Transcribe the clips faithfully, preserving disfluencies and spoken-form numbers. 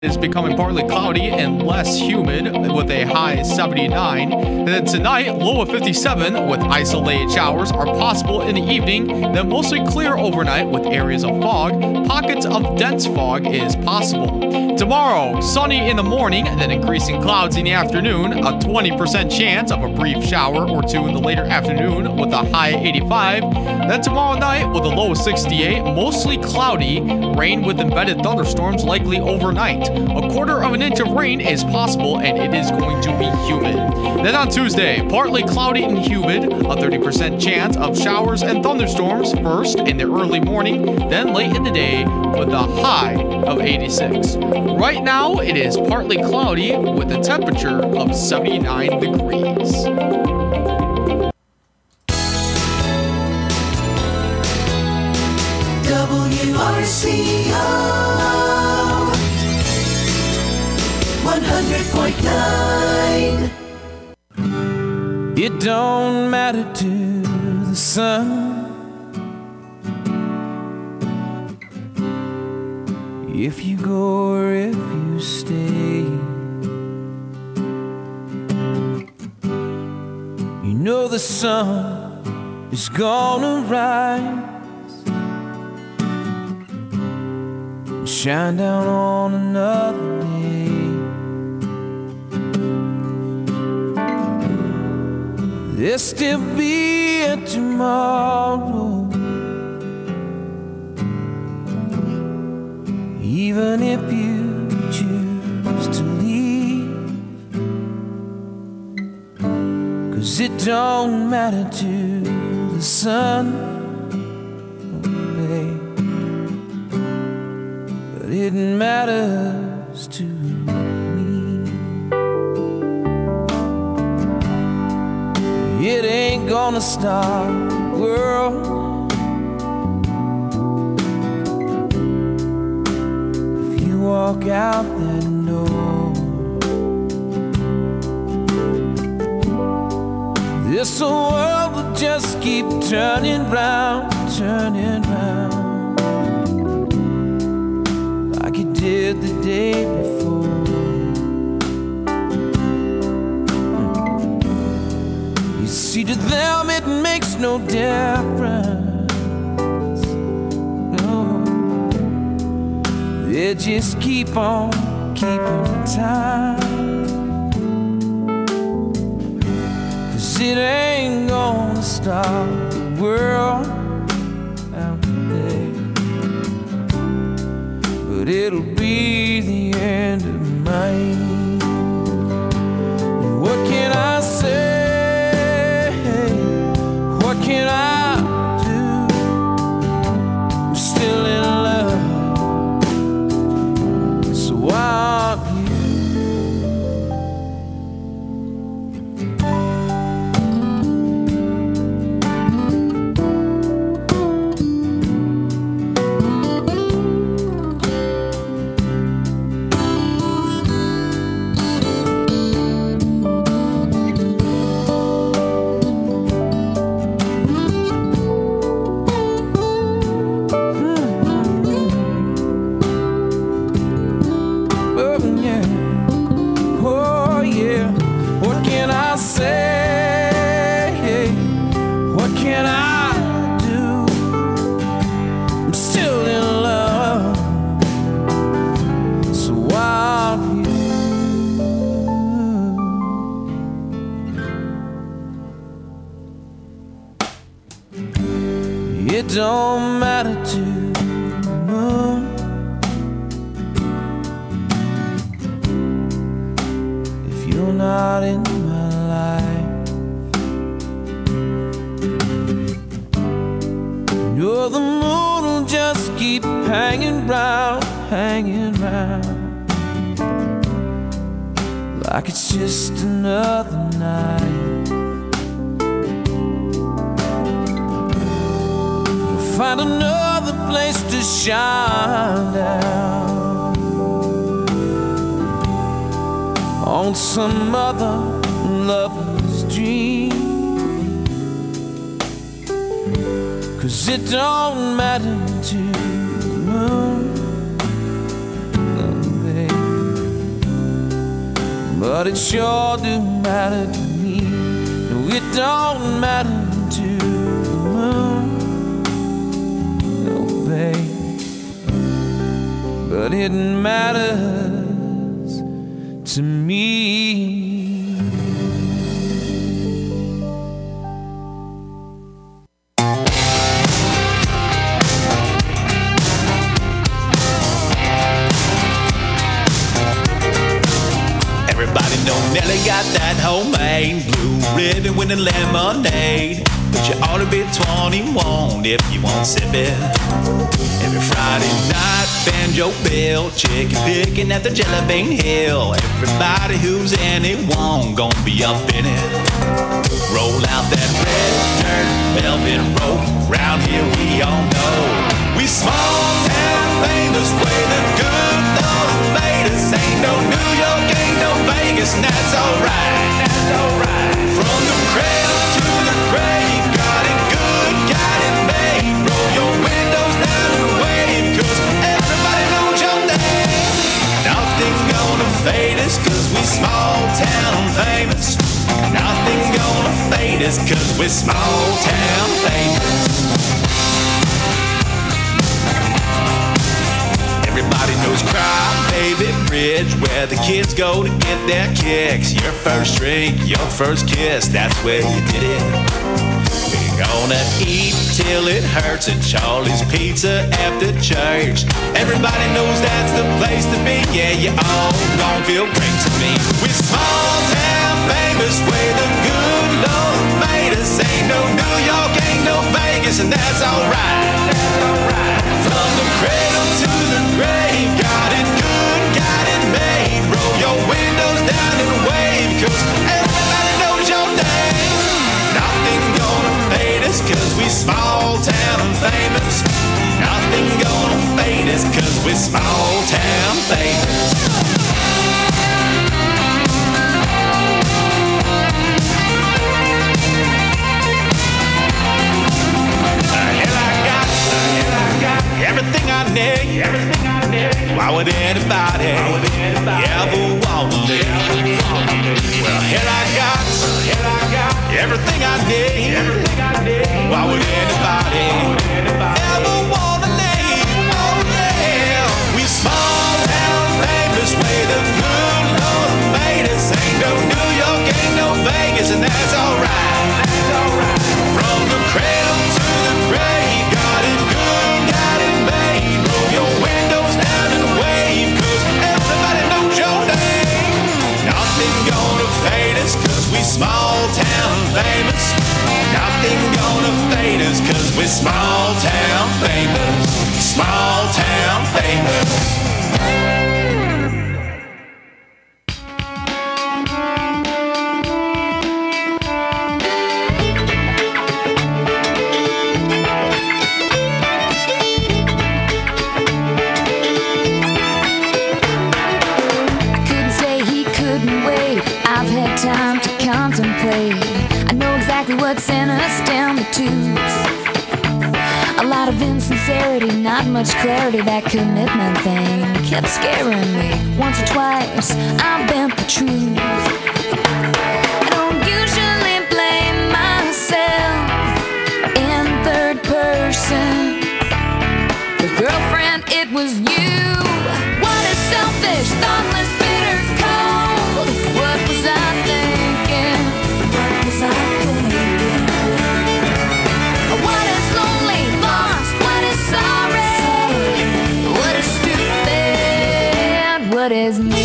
Is becoming partly cloudy and less humid with a high seventy-nine. And then tonight, low of fifty-seven with isolated showers are possible in the evening, then mostly clear overnight with areas of fog. Pockets of dense fog is possible. Tomorrow, sunny in the morning, then increasing clouds in the afternoon. A twenty percent chance of a brief shower or two in the later afternoon with a high eighty-five. Then tomorrow night with a low of sixty-eight, mostly cloudy, rain with embedded thunderstorms likely overnight. A quarter of an inch of rain is possible and it is going to be humid. Then on Tuesday, partly cloudy and humid, a thirty percent chance of showers and thunderstorms first in the early morning, then late in the day with a high of eighty-six. Right now, it is partly cloudy with a temperature of seventy-nine degrees. W R C O one hundred point nine. It don't matter to the sun if you go or if you stay. You know the sun is gonna rise, shine down on another day. There'll still be a tomorrow, even if you choose to leave. 'Cause it don't matter to the sun, babe, but it matters to me. It ain't gonna stop the world if you walk out that door. This world will just keep turning round, turning round, like it did the day before. You see, to them it makes no difference, no. They just keep on keeping time, 'cause it ain't gonna stop the world out there, but it'll be the end of mine. What can I say? What can I do? I'm still in love, so why aren't you? It don't matter to the moon if you're not in my life. No, the moon will just keep hanging round, hanging round, like it's just another night. Find another place to shine down on some other lover's dream. 'Cause it don't matter to the moon, no, baby. but it sure do matter to me. No, it don't matter to the moon, no, babe, but it matters to me. Everybody know Nelly got that homemade blue ribbon with the lemonade. But you ought to be twenty-one if you won't sip it. Every Friday night, banjo bill, chicken picking at the Jelly Bean Hill. Everybody who's anyone gonna be up in it. Roll out that red dirt velvet rope. Round here we all know we small town famous, way the good Lord made us. Ain't no New York, ain't no Vegas, and that's alright. That's alright. From the cradle to the grave, got it good, got it made. Roll your windows down and wave, 'cause everybody knows your name. Nothing gonna fade us, 'cause we small town famous. Nothing gonna fade us, 'cause we're small town famous. Everybody knows Cry Baby Bridge, where the kids go to get their kicks. Your first drink, your first kiss, that's where you did it. We're gonna eat till it hurts at Charlie's Pizza after church. Everybody knows that's the place to be. Yeah, you all gon' feel great to me. We're small town famous, where the good Lord made us. Ain't no New York, ain't no Vegas, and that's alright. From the cradle to the grave, got it good, got it made. Roll your windows down and wave, 'cause everybody knows your name. Nothing gonna fade us, 'cause we small town famous. Nothing gonna fade us, 'cause we small town famous. Everything I need, everything I need. Why would anybody, Why would anybody ever want to live? Well, here I got, here I got everything I need, everything I need. Why would anybody, would anybody ever want to live? Oh yeah, we small town famous, way the good Lord made us. Ain't no New York, ain't no Vegas, and that's alright. That's alright. From the cradle to the grave, got it good, got it made. Roll your windows down and wave, 'cause everybody knows your name. Nothing gonna fade us, 'cause we small town famous. Nothing gonna fade us, 'cause we small town famous. Small town famous. Time to contemplate. I know exactly what sent us down the tubes. A lot of insincerity, not much clarity. That commitment thing kept scaring me. Once or twice I bent the truth. I don't usually blame myself in third person, but girlfriend, it was you. What a selfish, thoughtless, bitter, cold. What was I thinking? What was I thinking? What is lonely, lost? What is sorry? What is stupid? What is me?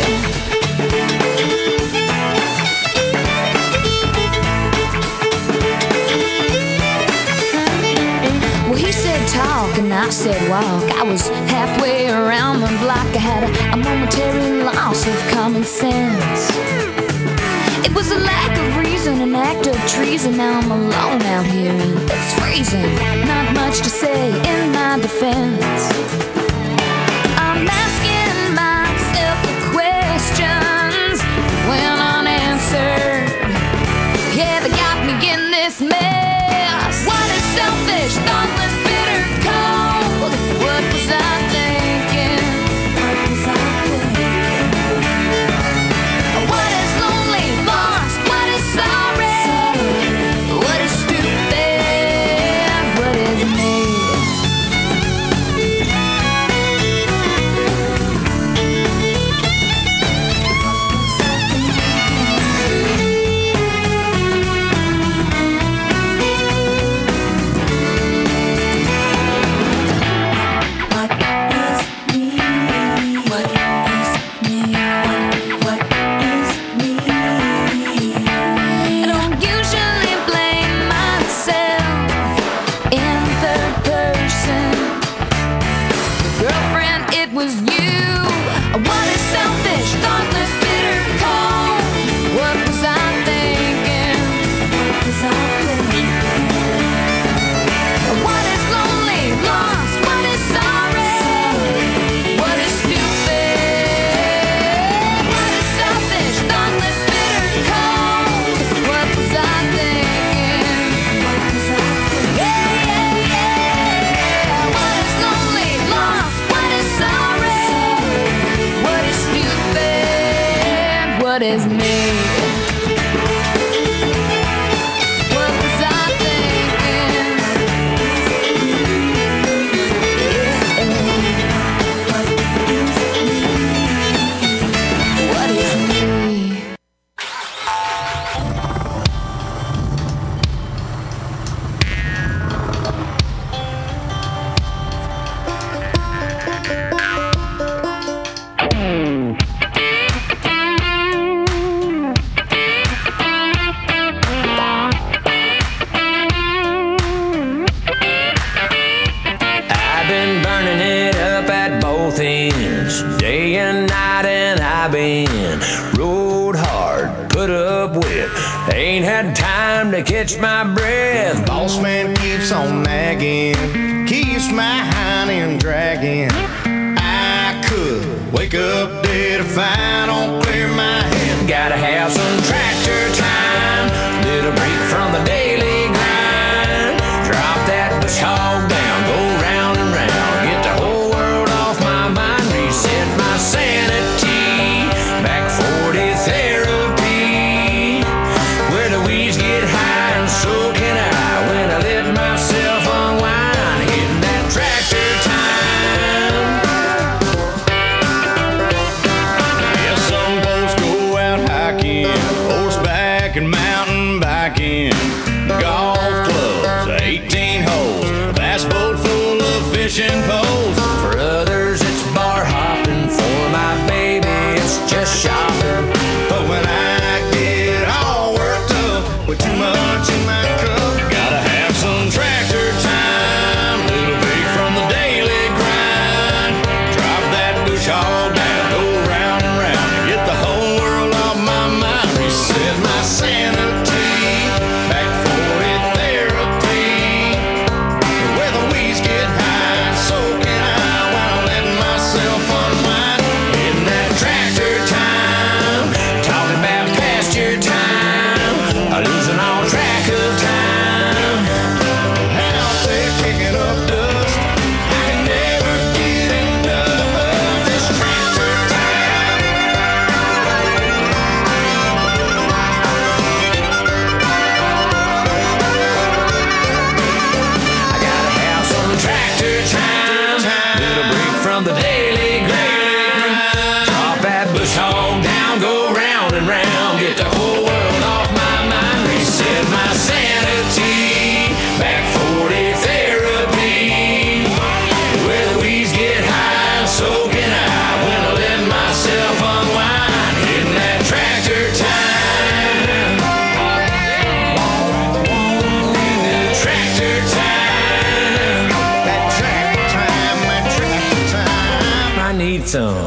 Well, he said talk and I said walk. I was halfway around the block. I had a, a momentary loss of common sense. It was a lack of reason, an act of treason. Now I'm alone out here and it's freezing. Not much to say in my defense. I'm asking myself the questions went unanswered. Yeah, they got me in this mess. What is selfish, thoughtless, bitter, cold? What was I thinking? What was I thinking? What what is me? What was I thinking? What is me? I've been burning it up at both ends, day and night, and I've been rode hard, put up with. Ain't had time to catch my breath. Boss man keeps on nagging, keeps my hind end dragging. I could wake up dead if I don't clear my head. Gotta have some tractor time, little break from the daily grind. Drop that bush hog down, go round and round, get the whole world off my mind, reset my sanity, back forty therapy, where the weeds get high and so can I, when I let myself unwind, hitting that tractor time. Yeah, some folks go out hiking, horseback and mountain biking, golf clubs, eighteen holes, a bass boat full of fishing poles. For others it's bar hopping, for my baby it's just shopping. But when I get all worked up with too much in my cup, gotta have some tractor time, little break from the daily grind. Drop that bush all down, go round and round, get the whole world off my mind, reset my sanity, back forty therapy, where the weeds get high, so can I, when I let myself unwind, hitting that tractor time, Talking about pasture time, losing all track of time. out there kicking up dust. I can never get enough of this tractor time. I gotta have some tractor time, little break from the daily grind. Drop that bush hog down, go round and round, get the whole world off my mind, reset my sanity, back forty therapy, where the weeds get high, so can I, when I let myself unwind, hitting that tractor time. Tractor time. That tractor time, that tractor time. I need some.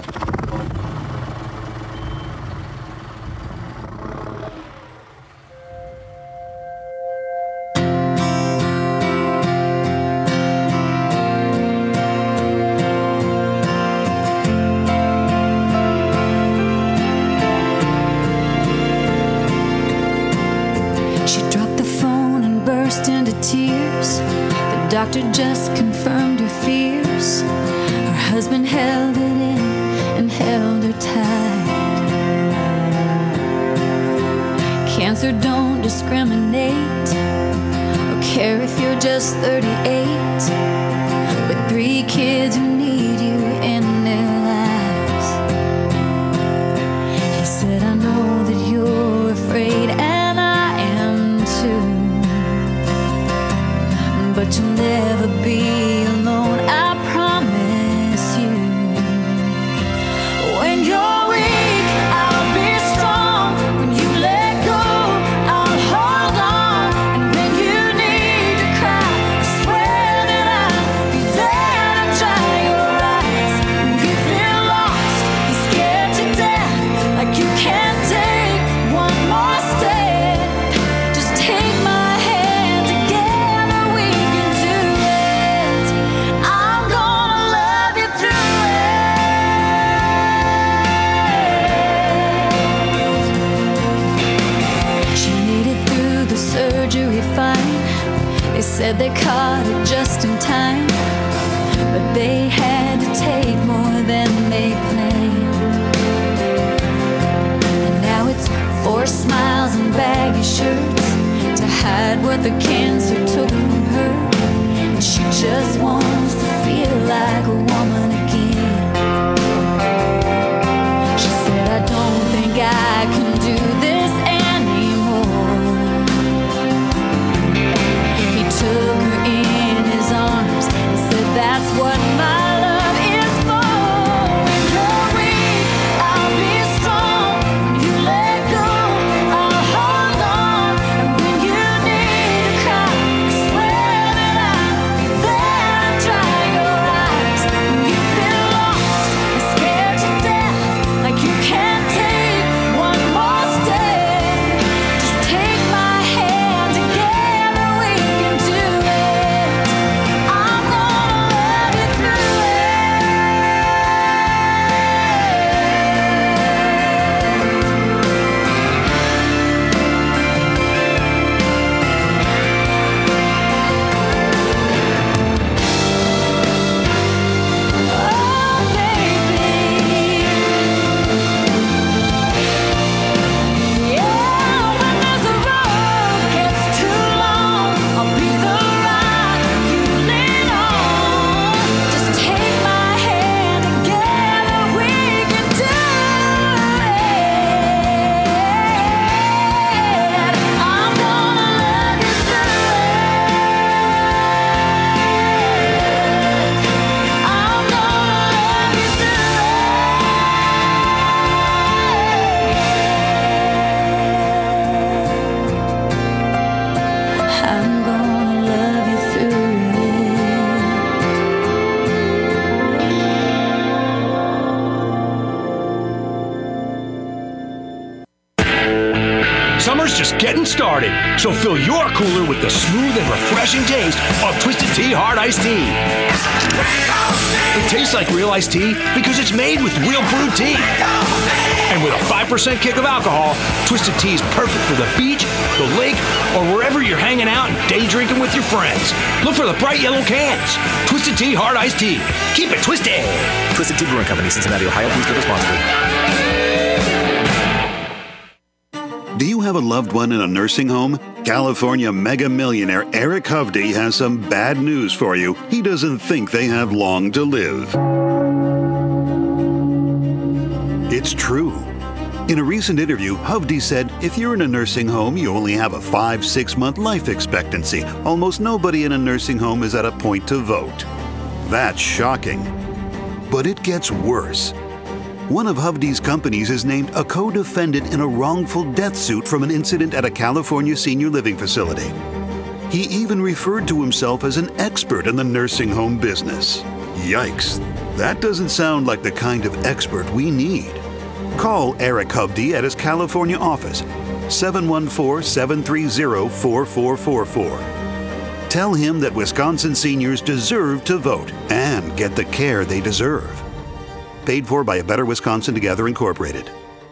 She dropped the phone and burst into tears. The doctor just confirmed her fears. Her husband held it in and held her tight. Cancer don't discriminate or care if you're just thirty-eight. With three kids who need you in their lives. He said, I know that you're afraid, and I am too. But you'll never be alone, I promise you. When you're weak, I'll be strong. When you let go, I'll hold on. And when you need to cry, I swear that I'll be there to dry your eyes. When you feel lost and scared to death, like you can't take one more step, just take my hand, together we can do it. I'm gonna love you through it. She made it through the surgery fine. They said they caught it just in time, but they had to take more than they planned. the cancer took from her. And she just wants to feel like a woman again. She said, I don't think I can do this anymore. He took her in his arms and said, that's what my love is for. When you're weak, I'll be strong. When you let go, I'll hold on. And when you need to cry, I swear that I'll be there and dry your eyes. When you feel lost and scared to death, like you can't take one more step, just take my hand, together we can do it. I'm gonna love you through it. Oh, baby. Yeah, when this road gets too long, I'll be the rock you lean on. Just take my hand, together we can do it. I'm gonna love you through it. I'm gonna love you through it. I'm gonna love you through Summer's just getting started, so fill your cooler with the smooth and refreshing taste of Twisted Tea Hard Iced Tea. It tastes like real iced tea because it's made with real brewed tea. And with a five percent kick of alcohol, Twisted Tea is perfect for the beach, the lake, or wherever you're hanging out and day drinking with your friends. Look for the bright yellow cans. Twisted Tea Hard Iced Tea. Keep it twisted. Twisted Tea Brewing Company, Cincinnati, Ohio. Please drink responsibly. Do you have a loved one in a nursing home? California mega millionaire Eric Hovde has some bad news for you. He doesn't think they have long to live. It's true. In a recent interview, Hovde said, if you're in a nursing home, you only have a five, six month life expectancy. Almost nobody in a nursing home is at a point to vote. That's shocking. But it gets worse. One of Hovde's companies is named a co-defendant in a wrongful death suit from an incident at a California senior living facility. He even referred to himself as an expert in the nursing home business. Yikes, that doesn't sound like the kind of expert we need. Call Eric Hovde at his California office, seven one four, seven three zero, four four four four. Tell him that Wisconsin seniors deserve to vote and get the care they deserve. Paid for by A Better Wisconsin Together Incorporated.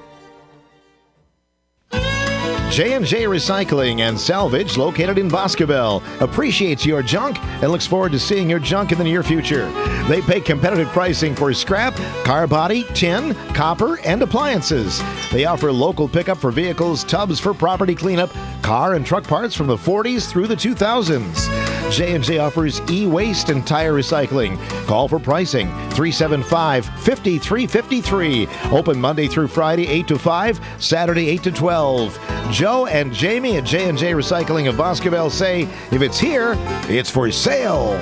J and J Recycling and Salvage, located in Boscobel, appreciates your junk and looks forward to seeing your junk in the near future. They pay competitive pricing for scrap, car body, tin, copper, and appliances. They offer local pickup for vehicles, tubs for property cleanup, car and truck parts from the forties through the two thousands. J and J offers e-waste and tire recycling. Call for pricing, three seven five, five three five three. Open Monday through Friday, eight to five, Saturday, eight to twelve. Joe and Jamie at J and J Recycling of Boscobel say, if it's here, it's for sale.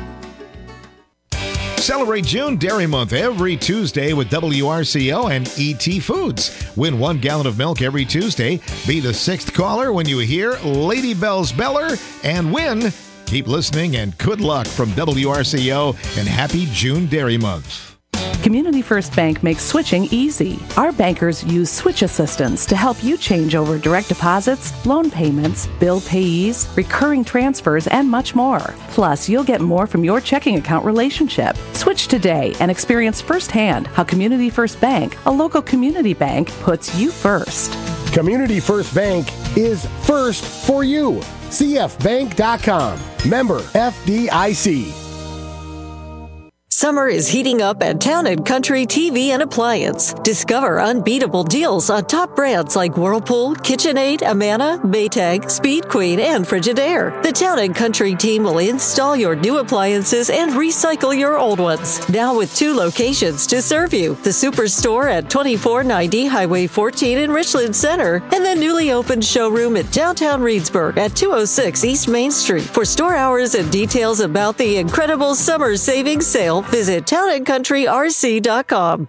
Celebrate June Dairy Month every Tuesday with W R C O and E T Foods. Win one gallon of milk every Tuesday. Be the sixth caller when you hear Lady Bell's Beller and win. Keep listening and good luck from W R C O and happy June Dairy Month. Community First Bank makes switching easy. Our bankers use switch assistance to help you change over direct deposits, loan payments, bill payees, recurring transfers, and much more. Plus, you'll get more from your checking account relationship. Switch today and experience firsthand how Community First Bank, a local community bank, puts you first. Community First Bank is first for you. C F bank dot com. Member F D I C. Summer is heating up at Town and Country T V and Appliance. Discover unbeatable deals on top brands like Whirlpool, KitchenAid, Amana, Maytag, Speed Queen, and Frigidaire. The Town and Country team will install your new appliances and recycle your old ones. Now with two locations to serve you. The Superstore at twenty-four ninety Highway fourteen in Richland Center, and the newly opened showroom at downtown Reedsburg at two oh six East Main Street. For store hours and details about the incredible summer savings sale, visit town and country r c dot com.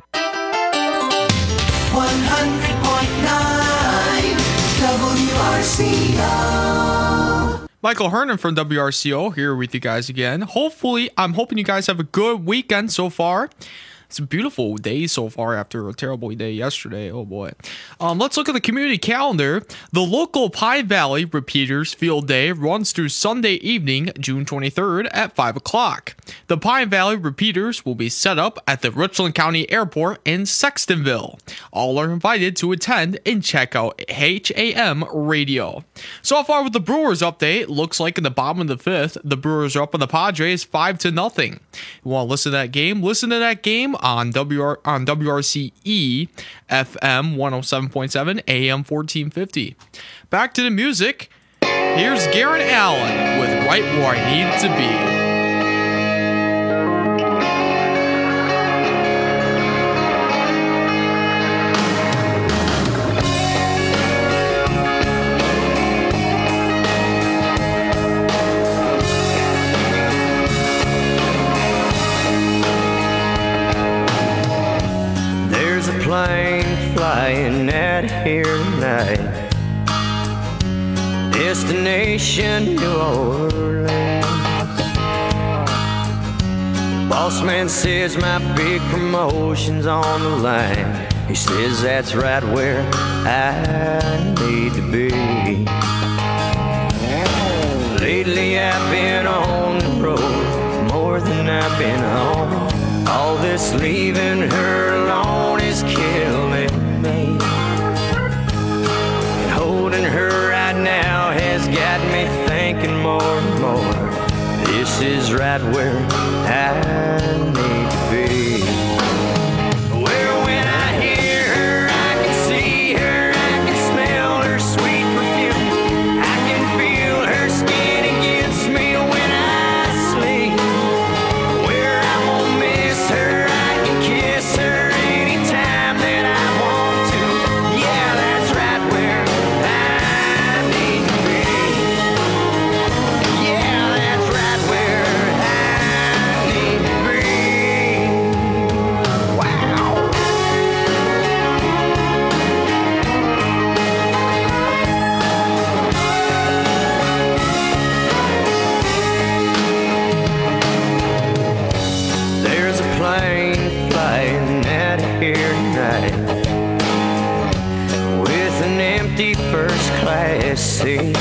one hundred point nine W R C O. Michael Hernan from W R C O here with you guys again. Hopefully, I'm hoping you guys have a good weekend so far. It's a beautiful day so far after a terrible day yesterday. Oh boy. Um, let's look at the community calendar. The local Pine Valley Repeaters Field Day runs through Sunday evening, June twenty-third at five o'clock. The Pine Valley Repeaters will be set up at the Richland County Airport in Sextonville. All are invited to attend and check out H A M radio. So far with the Brewers update, looks like in the bottom of the fifth, the Brewers are up on the Padres five to nothing. You want to listen to that game? Listen to that game on W R on W R C E F M one oh seven point seven A M fourteen fifty. Back to the music. Here's Garrett Allen with Right Where I Need to Be. Plane flying out here tonight, destination New Orleans. Boss man says my big promotion's on the line. He says that's right where I need to be. Lately I've been on the road more than I've been home. All this leaving her alone is killing me. And holding her right now has got me thinking more and more. This is right where I need to be. Well, when I hear her, I can see her, I can smell her sweet perfume. I can feel her skin against me when I sleep. Where I won't miss her, I can kiss her anytime that I want to. Yeah, that's right where I need to be. Yeah, that's right where I need to be. Wow. There's a plane flying out of here tonight with an empty first class seat.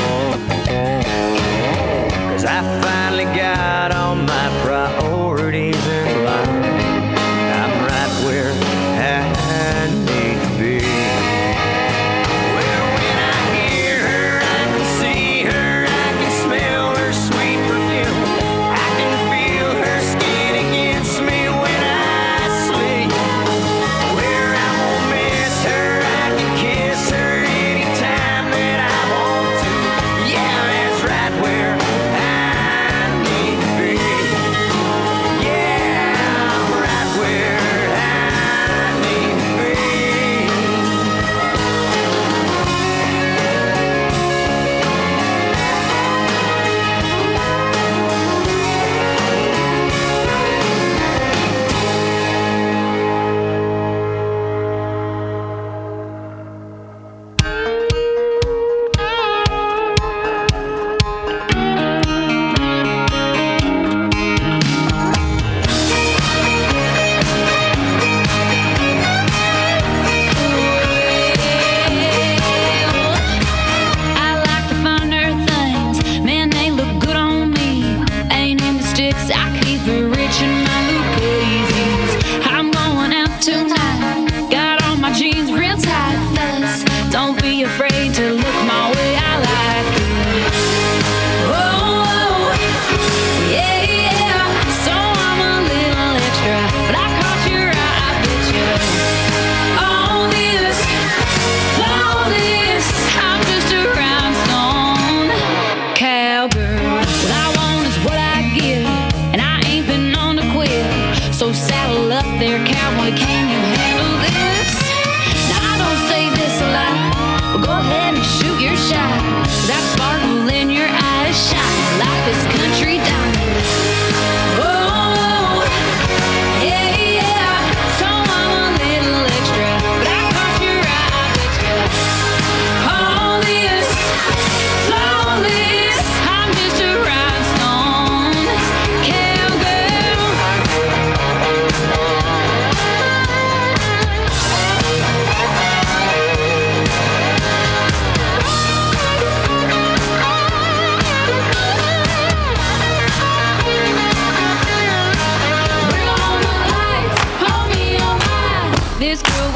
Cause I finally got all my priorities in line. I'm right where I need to be. Well, when I hear her, I can see her, I can smell her sweet perfume. I can feel her skin against me when I sleep. Where I won't miss her, I can kiss her anytime that I want to. Yeah, that's right where I need to be.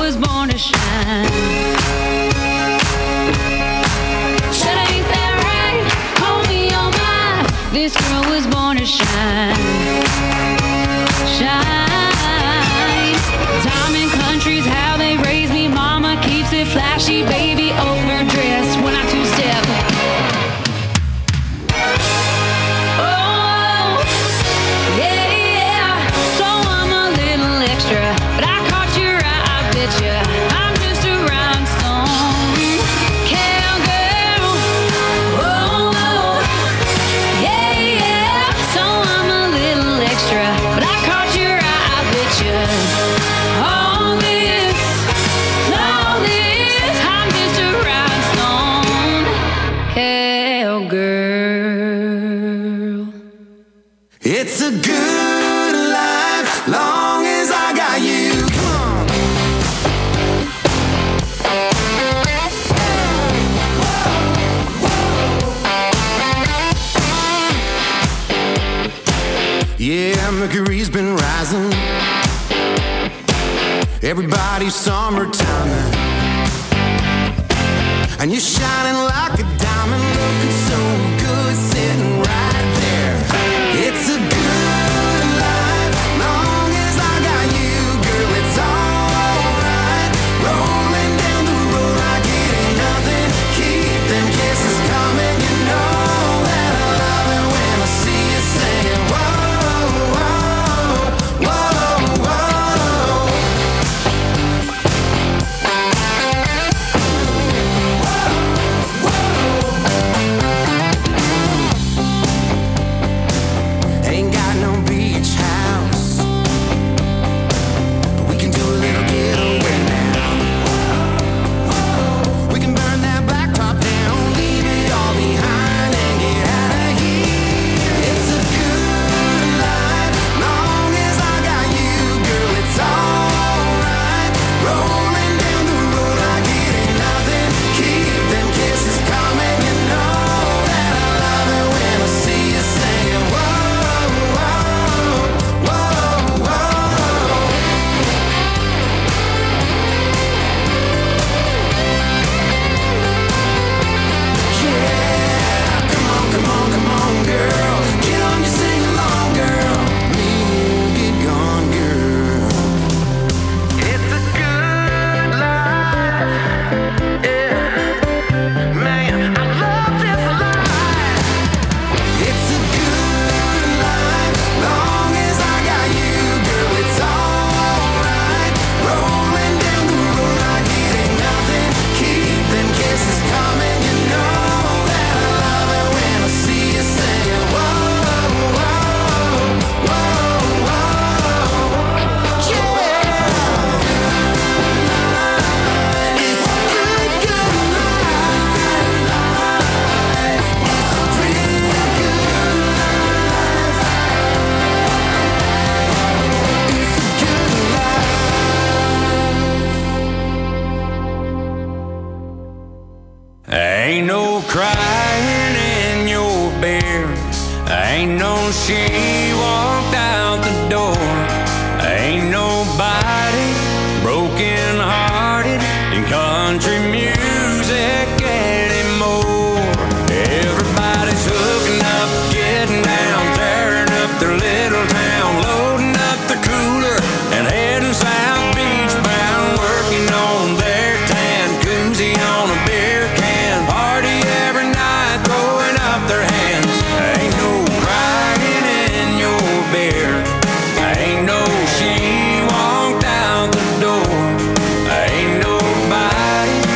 was born to shine. Said ain't that right? Homie, oh my, this girl was born to shine. Shine. Diamond country's how they raised me. Mama keeps it flashy, baby, overdressed when I two-step. Oh, yeah, yeah. So I'm a little extra, but I caught your eye, I bet ya. I'm just a rhinestone cowgirl. Oh, oh, yeah, yeah. So I'm a little extra, but I caught your eye, I bet ya. All this, all this, I'm just a rhinestone cowgirl. It's a good life, long as I got you. Come on. Yeah, Mercury's been rising. Everybody's summertime, and you're shining like a diamond, looking so good, sitting right there. It's a good life, long as I got you, girl. It's alright. Rolling down the road like it ain't nothing. Keep them kisses coming, you know that I love it when I see you saying whoa, whoa, whoa, whoa. Ain't got no beach house, but we can do a little getaway now. We can burn that blacktop down, leave it all behind and get out of here. It's a good life, long as I got you, girl. It's alright. Rolling down the road like it ain't nothing. Keep them kisses coming, you know that I love it when I see you saying whoa, whoa, whoa, whoa. Yeah, come on, come on, come on, girl. Get on your sing along, girl. Me and you get gone, girl. It's a good life, yeah. Man, I love this life. It's a good life, long as I got you, girl. It's alright. Rolling down the road like it ain't nothing. Keep them kisses coming, you know that I love it when I see you saying whoa, whoa, whoa, whoa. Yeah. It's a good, good life. It's a pretty good life. It's a good life. Ain't no crying in your bed. Ain't no she walked out the door. Ain't nobody broken hearted in country music anymore. Everybody's hooking up, getting down, tearing up their little town, loading up the cooler and heading South Beach bound, working on their tan, koozie on a beer can, party every night, throwing up their hands. Ain't no crying in your beer. Ain't no she walked out the door. Ain't nobody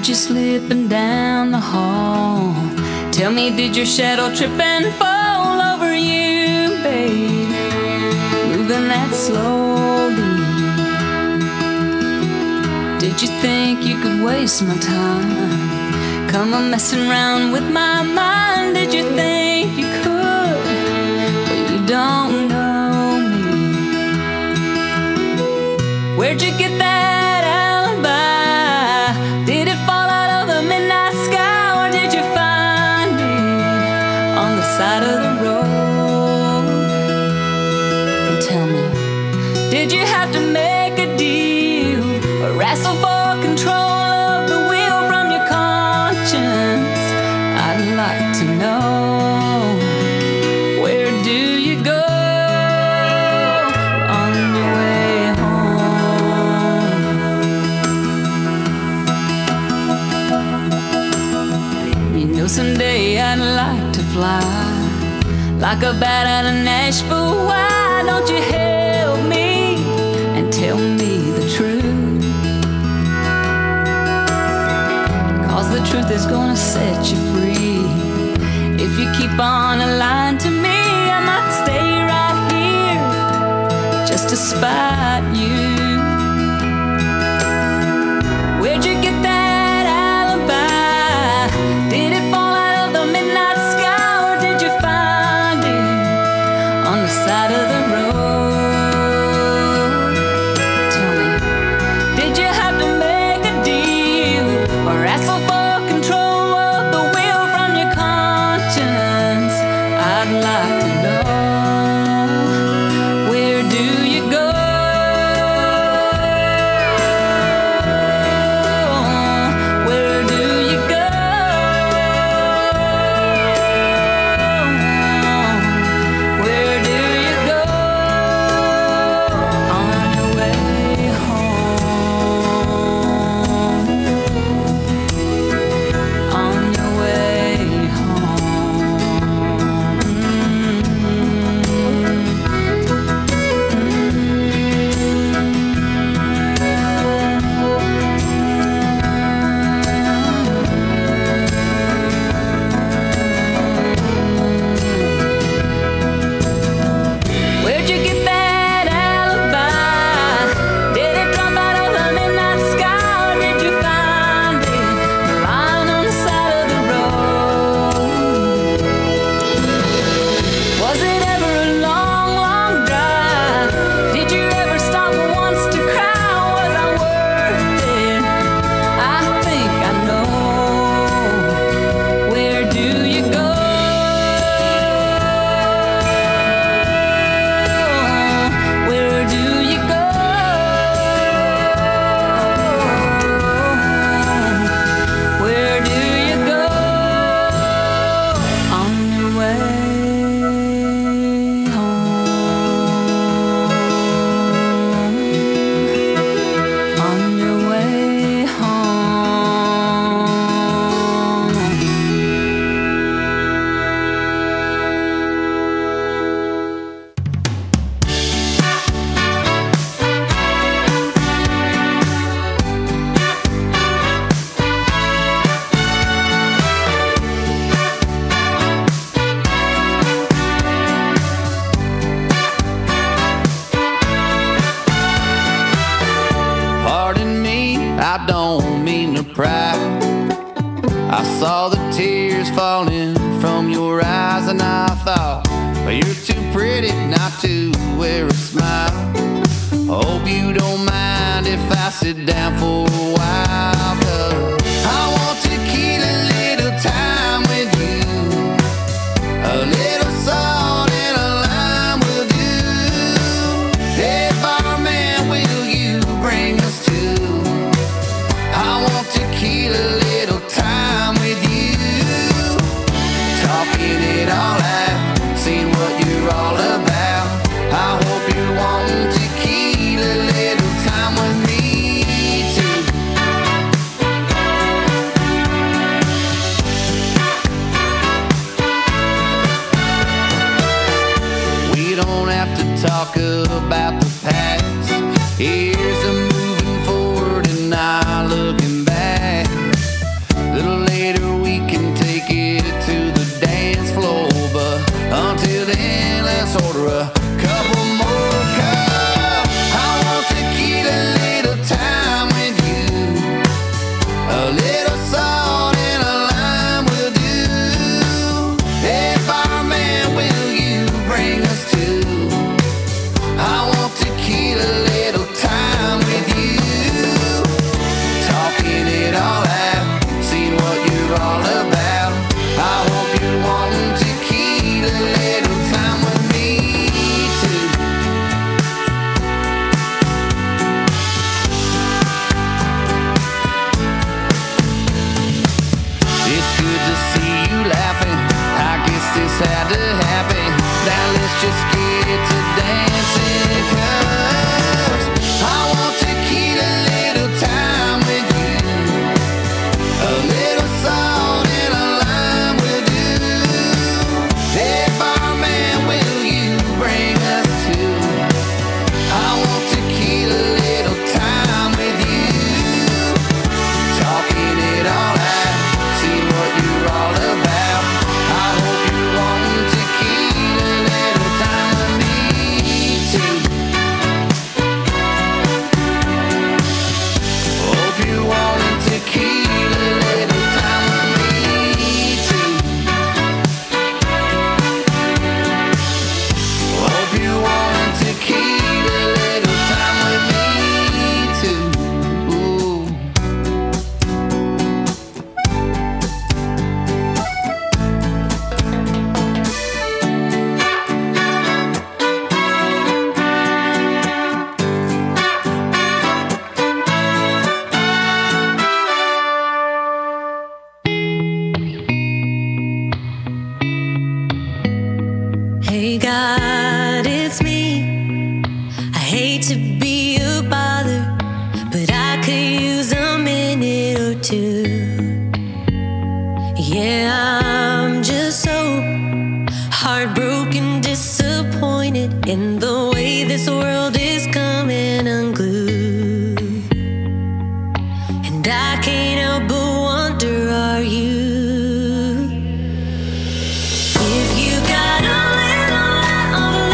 you slipping down the hall? Tell me, did your shadow trip and fall over you, babe? Moving that slowly. Did you think you could waste my time? Come on messing around with my mind. Did you think you could? But you don't know me. Where'd you get that alibi? Did it fall out of the midnight sky, or did you find it on the side of the road? And tell me, did you have to make a deal or wrestle for control of the wheel from your conscience? I'd like to know, where do you go on your way home? You know, someday I'd like to fly like a bat out of Nashville. Why don't you help me and tell me the truth? 'Cause the truth is gonna set you free. If you keep on lying to me, I might stay right here just to spite you. Where'd you get that alibi? Did it fall out of the midnight sky, or did you find it on the side of the road? Tell me, did you have to make a deal or wrestle for control of the wheel from your conscience? I'd like to know, where do you go? Where do you go? Where do you go on your way home? On your way Where'd you get that alibi? Did it drop out of the midnight sky, or did you find it lying on the side of the road? Was it ever a long, long drive? Did you ever stop once to cry? Was I worth it? I think I know. Where do you go? Where do you go? Where do you go on your way home? On your way home. Pardon me, I don't mean to pry. I saw the tears falling from your eyes, and I thought, well, you're too pretty not to wear a smile. Hope you don't mind if I sit down for a while, 'cause I want to keep a little time with you. A little salt and a lime will do. Hey, barman, will you bring us to? I want to keep a little time with you. Talking it all out, seeing what you're all about. I hope you're wanting to keep a little time with me too. We don't have to talk about the past. Here's a moving forward and not looking back. then let's order a couple more cups. I want tequila, little time with you. A little salt and a lime will do. Hey, barman, will you bring us two? I want tequila, little time with you. Talking it all out, seeing what you're all about. I hope you're wanting tequila, little time with me too. It's good to see you laughing. I guess this had to happen. Now let's just get to dancing, 'cause I want tequila, little time with you. A little salt and a lime will do. Hey, barman, will you bring us two? I want tequila, little time with you. Talking it all out, see what you're all about. I hope you want tequila, little time with me too. Hope you want tequila, little time with me too. Hope you want tequila, little time with me too. Ooh. Hey God, it's me. I hate to be a bother, but I could use a minute or two. Yeah, I'm just so heartbroken, disappointed in the way this world is coming unglued. And I can't help but wonder, are you? If you got a little light of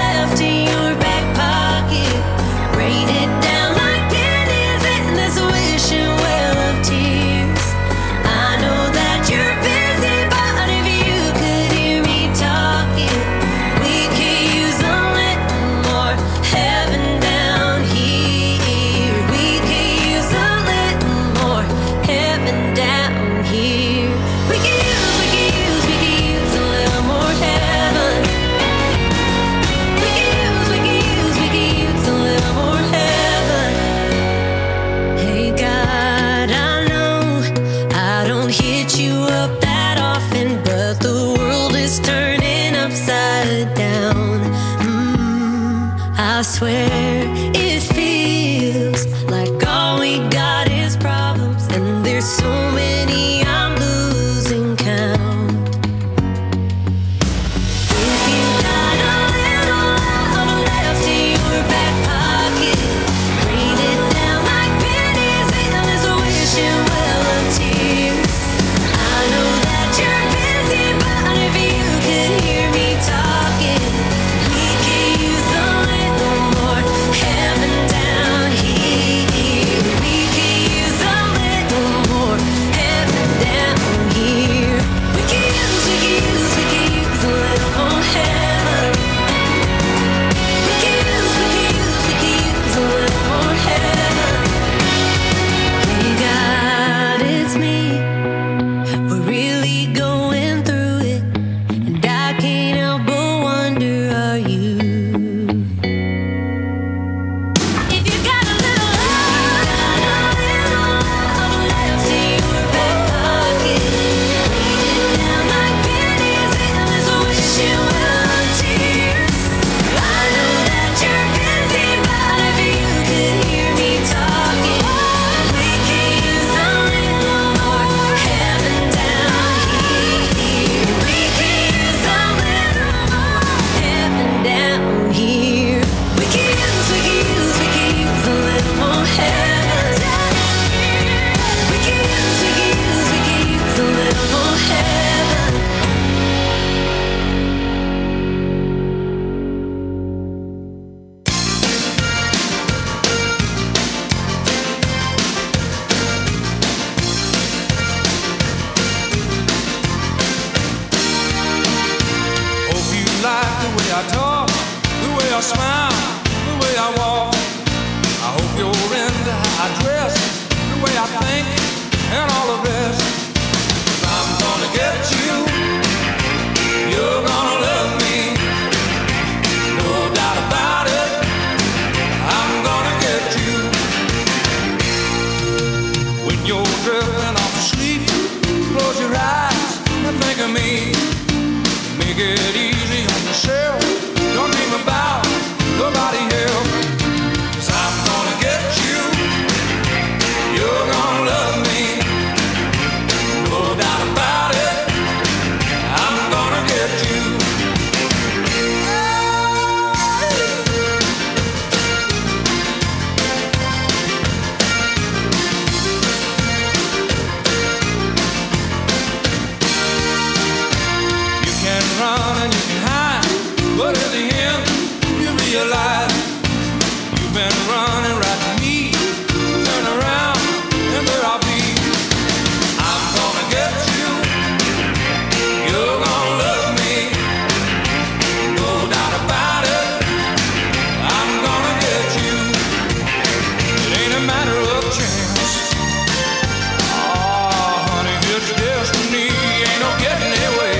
I talk, the way I smile, the way I walk. I hope you're into how I dress, the way I think, and all the rest. 'Cause I'm gonna get you, you're gonna love me, no doubt about it. I'm gonna get you. When you're drifting off to sleep, close your eyes and think of me. Make it easy on yourself, don't dream about nobody else. 'Cause I'm gonna get you, you're gonna love me, no doubt about it. I'm gonna get you. You can run and you can hide, but in the end, you realize you've been running right to me. Turn around and there I'll be. I'm gonna get you, you're gonna love me, no doubt about it. I'm gonna get you. It ain't a matter of chance. Oh, honey, it's destiny. Ain't no getting away.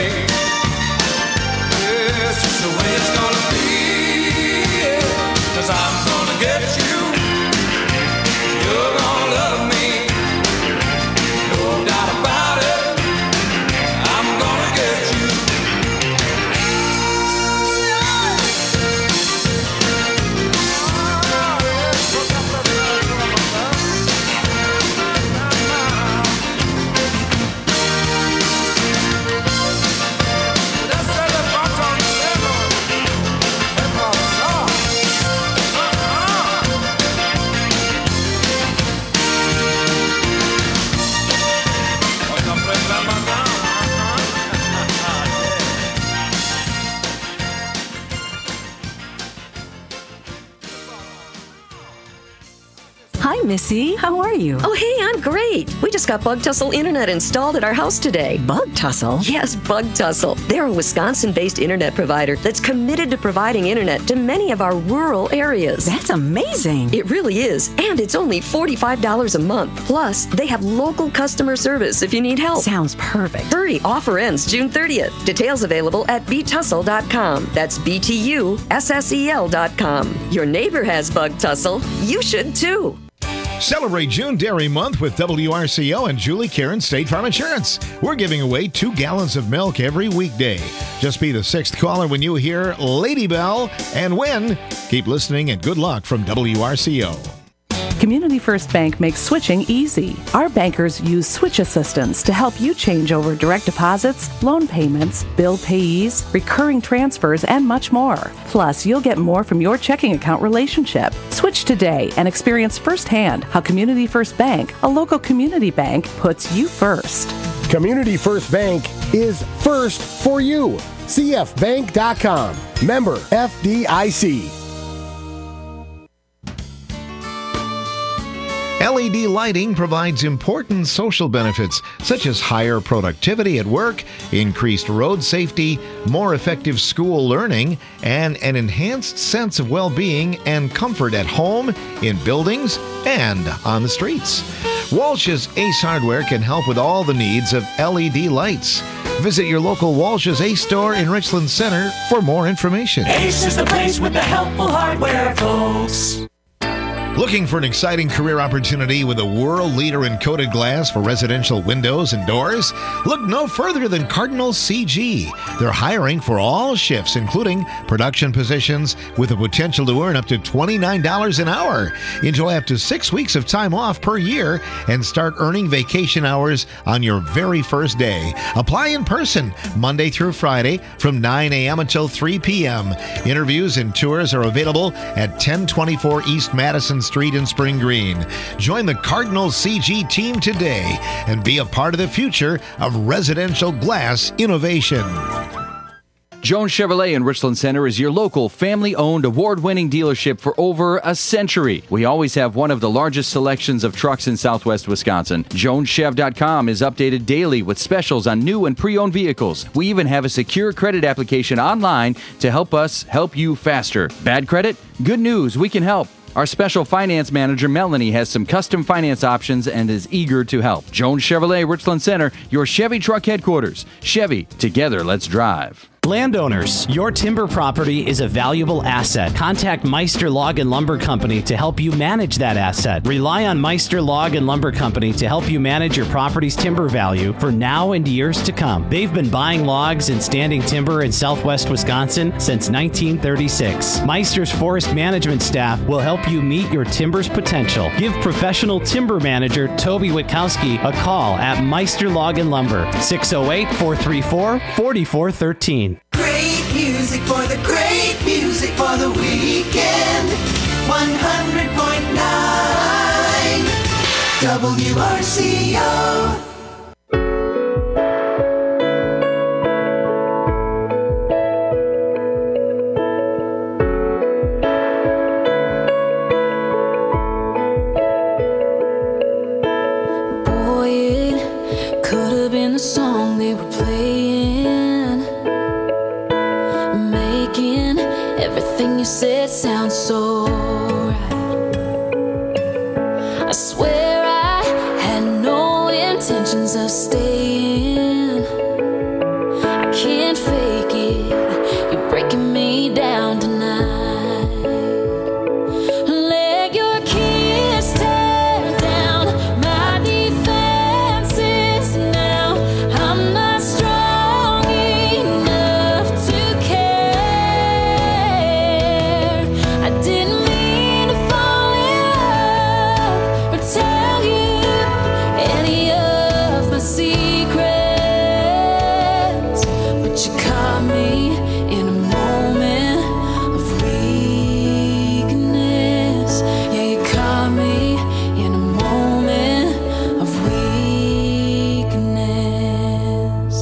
It's just the way it's gonna be. 'Cause I'm gonna get you, you're gonna love me, no doubt about it. I'm gonna get you. Hi, Missy. How are you? Oh, hey, I'm great. We just got Bug Tussle Internet installed at our house today. Bug Tussle? Yes, Bug Tussle. They're a Wisconsin-based internet provider that's committed to providing internet to many of our rural areas. That's amazing. It really is. And it's only forty-five dollars a month. Plus, they have local customer service if you need help. Sounds perfect. Hurry, offer ends June thirtieth. Details available at b tussle dot com. That's B T U S S E L dot com. Your neighbor has Bug Tussle. You should too. Celebrate June Dairy Month with W R C O and Julie Karen State Farm Insurance. We're giving away two gallons of milk every weekday. Just be the sixth caller when you hear Lady Bell and win. Keep listening and good luck from W R C O. Community First Bank makes switching easy. Our bankers use switch assistance to help you change over direct deposits, loan payments, bill payees, recurring transfers, and much more. Plus, you'll get more from your checking account relationship. Switch today and experience firsthand how Community First Bank, a local community bank, puts you first. Community First Bank is first for you. C F bank dot com. Member F D I C. L E D lighting provides important social benefits such as higher productivity at work, increased road safety, more effective school learning, and an enhanced sense of well-being and comfort at home, in buildings, and on the streets. Walsh's Ace Hardware can help with all the needs of L E D lights. Visit your local Walsh's Ace store in Richland Center for more information. Ace is the place with the helpful hardware, folks. Looking for an exciting career opportunity with a world leader in coated glass for residential windows and doors? Look no further than Cardinal C G. They're hiring for all shifts, including production positions, with the potential to earn up to twenty-nine dollars an hour. Enjoy up to six weeks of time off per year and start earning vacation hours on your very first day. Apply in person Monday through Friday from nine a.m. until three p.m. Interviews and tours are available at ten twenty-four East Madison Street in Spring Green. Join the Cardinal C G team today and be a part of the future of residential glass innovation. Jones Chevrolet in Richland Center is your local family-owned, award-winning dealership for over a century. We always have one of the largest selections of trucks in southwest Wisconsin. Jones Chev dot com is updated daily with specials on new and pre-owned vehicles. We even have a secure credit application online to help us help you faster. Bad credit? Good news, we can help. Our special finance manager, Melanie, has some custom finance options and is eager to help. Jones Chevrolet, Richland Center, your Chevy truck headquarters. Chevy, together, let's drive. Landowners, your timber property is a valuable asset. Contact Meister Log and Lumber Company to help you manage that asset. Rely on Meister Log and Lumber Company to help you manage your property's timber value for now and years to come. They've been buying logs and standing timber in southwest Wisconsin since nineteen thirty-six. Meister's forest management staff will help you meet your timber's potential. Give professional timber manager Toby Witkowski a call at Meister Log and Lumber, six oh eight, four three four, four four one three. Great music for the great music for the weekend. one hundred point nine W R C O. Boy, it could have been the song they were playing, making everything you said sound so right. I swear I had no intentions of staying. I can't fake it, you're breaking me down tonight. Let your kiss tear down my defenses now. I'm not strong enough to care. I didn't mean to fall in love or tell you any of my secrets, but you caught me in a moment of weakness. Yeah, you caught me in a moment of weakness.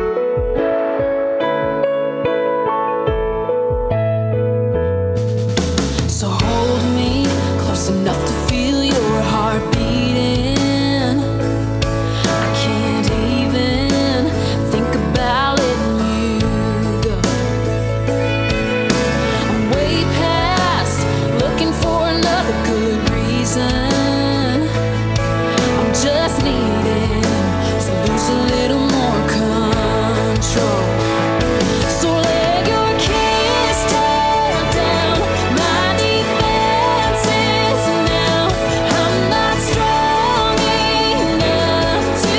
So hold me close enough to feel your heart beating. I can't even think about letting you go. I'm way past looking for another good reason. I'm just needing to lose a little more control. So let your kiss tear down my defenses now. I'm not strong enough to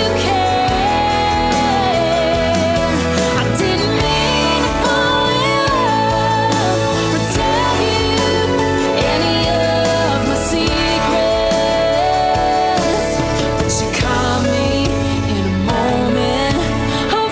care. I didn't mean to fall in love or tell you any of my secrets, but you caught me in a moment of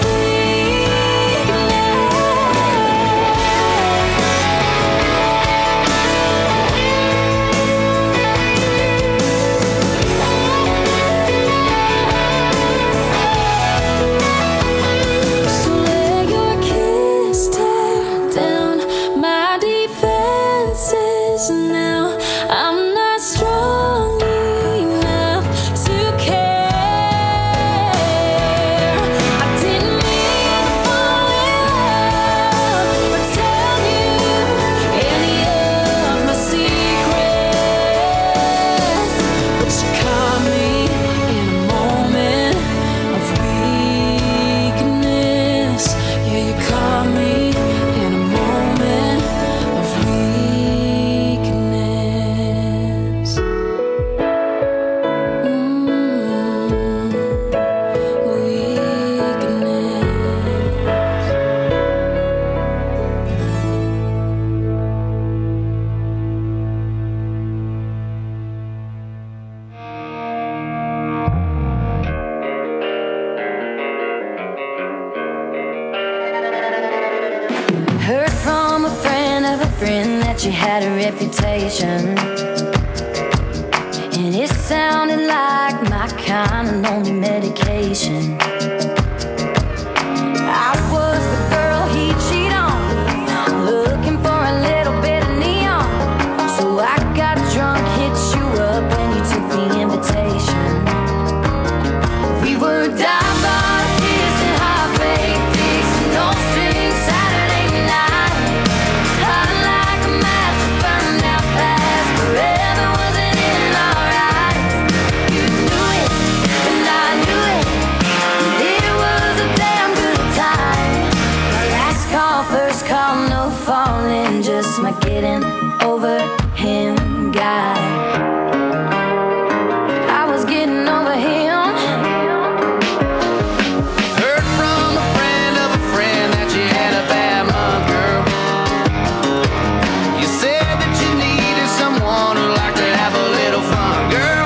weakness. So let your kiss tear down my defenses now. I'm not strong enough to care. I didn't mean to fall in love or tell you any of my secrets, but you caught me in a moment of weakness. Yeah, you caught me in a moment of weakness. Mm, weakness. Heard from a friend of a friend that you had a reputation, and it sounded like my kind of lonely medication. I was the girl he cheated on. my getting over him guy. I was getting over him. Heard from a friend of a friend that you had a bad month, girl. You said that you needed someone who liked to have a little fun, girl.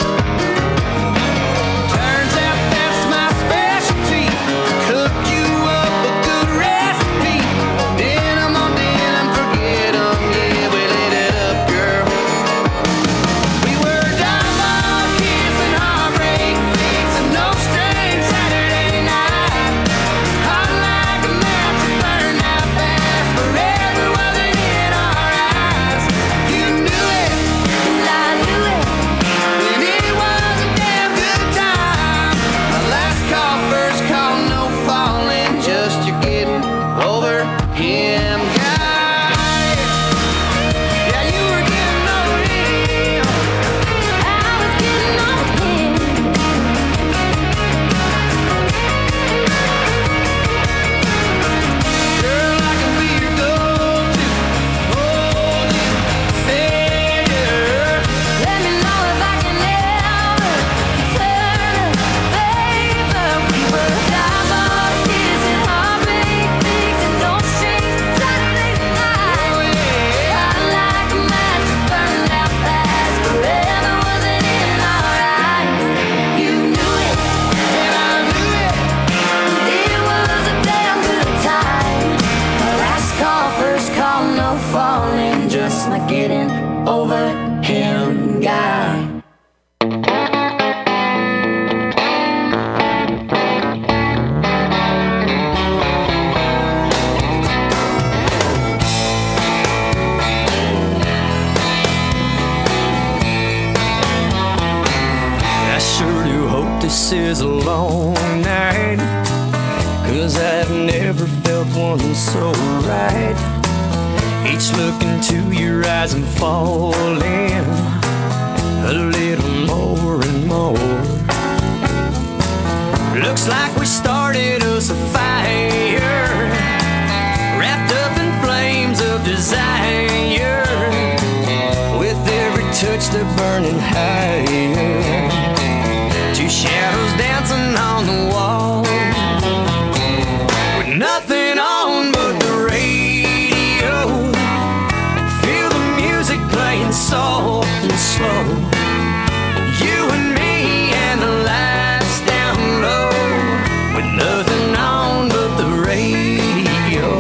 Turns out that's my specialty. Cook you up a good recipe. Denim on denim, forget 'em, yeah, we lit it up, girl. We were diamond kissing, heartbreak fixing, no strings Saturday night. Hot like a match, it burned out fast. Forever wasn't in our eyes. You knew it, And I knew it. and it was a damn good time. My last call, first call, no falling, just you getting over him, guy. Yeah, you were getting over him. I was getting over him. Girl, I can be your go-to, hold you, savior. Let me know if I can ever turn a favor. We were diamond kissing, heartbreak fixing, no strings Saturday night. Hot like a match, burned out fast. Forever wasn't in our eyes. You knew it, And I knew it. it was a damn good time. My last call, first call, no falling, just my getting over him guy. I sure do hope this is a long night, 'cause I've never felt one so right. Each look into your eyes and falling a little more and more. Looks like we started us a fire, wrapped up in flames of desire. With every touch they're burning higher. Two shadows dancing on the wall, with nothing on but the radio. Feel the music playing soft and slow. You and me and the lights down low, with nothing on but the radio.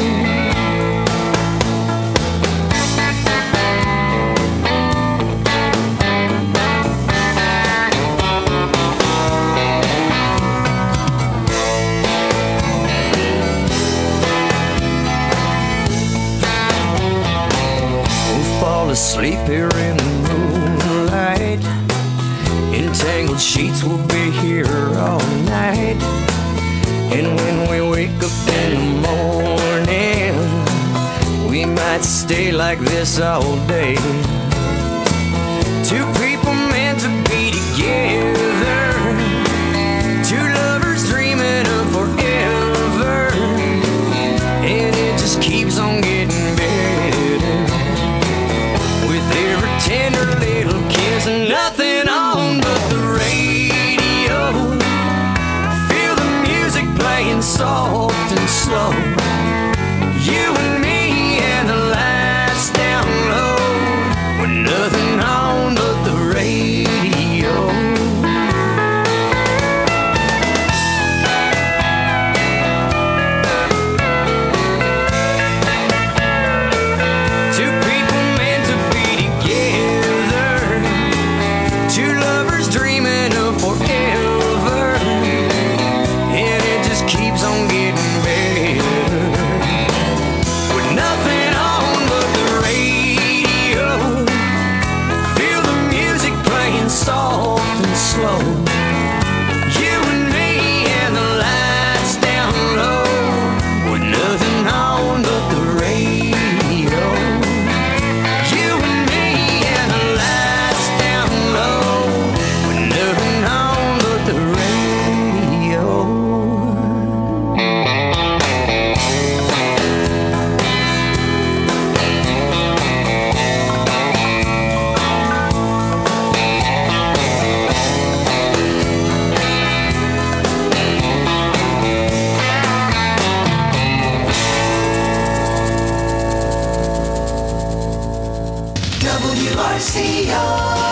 We'll fall asleep here in the moonlight. Entangled sheets will be here all night. And when we wake up in the morning, we might stay like this all day. Two people meant to be together, two lovers dreaming of forever. And it just keeps on getting better, with every tender little kiss and nothing on but the radio. Feel the music playing soft and slow. You and me and the lights down low, with nothing on but the W R C O.